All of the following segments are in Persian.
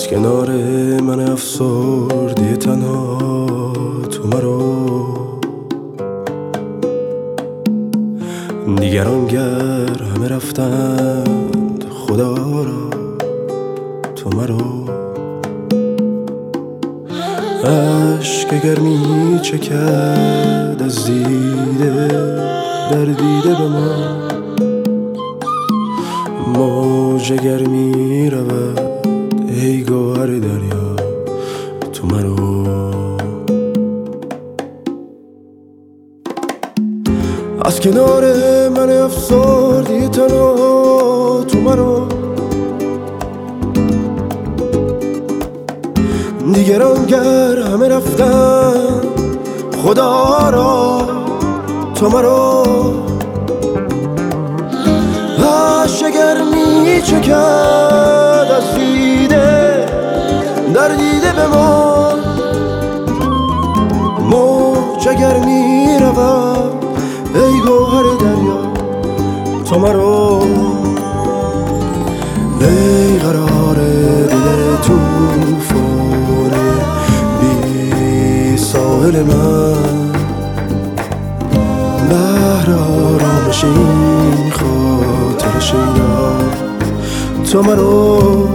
از کنار من افسردی تنها تو مرو، دیگران گر همه رفتند خدا را تو مرو. عشق اگر می چکد از دیده در دیده به ما، موج اگر می رود ای گوهر دریا تو مرو. از کنار من افسردی تنها تو مرو، دیگران گر همه رفتن خدا را تو مرو. عشق اگر می چکد از دیده در دیده به ما، موج اگر می رود ای گوهر دریا تو مرو. ای قرار دل توفان بی ساحل من، بحر آرامش این خاطر شیدا تو مرو.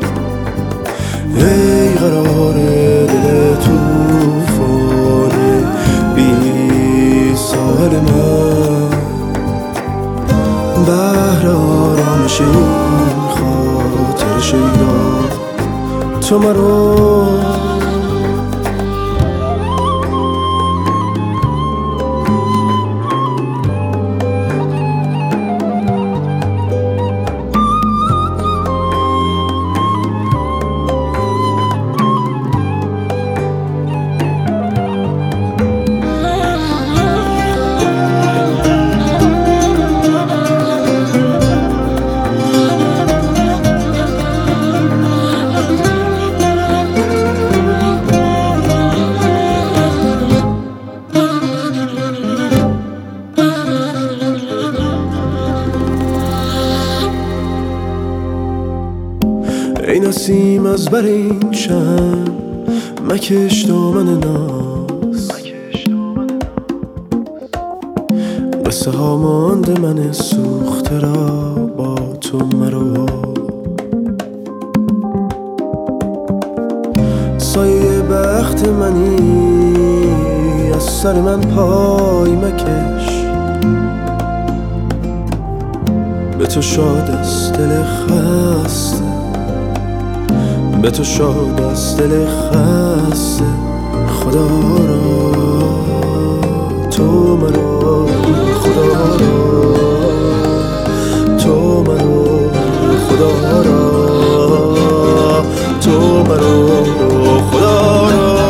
ای قرار دل توفان بی ساحل من، بحر آرامش این خاطر شیدا تو مرو. ای نسیم از بر این چشم مکش دامن ناز، قصه ها مانده من سوخته را با تو مرو. سایه بخت منی از سر من پای مکش، به تو شاد از دل خسته، به تو شاد از دل خسته خدا را تو مرو. خدا را تو مرو، خدا را تو مرو، خدا را.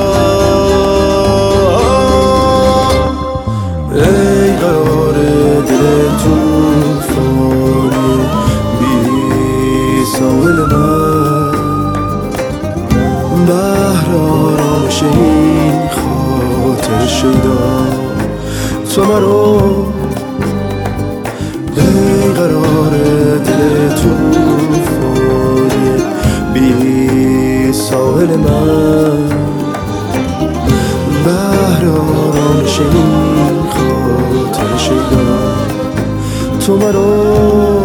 ای قرار دل توفانی بی ساحل من، بحر آرامش این خاطر شیدا تو مرو. ای قرار دل توفانی بی ساحل من، بحر آرامش این خاطر شیدا تو مرو.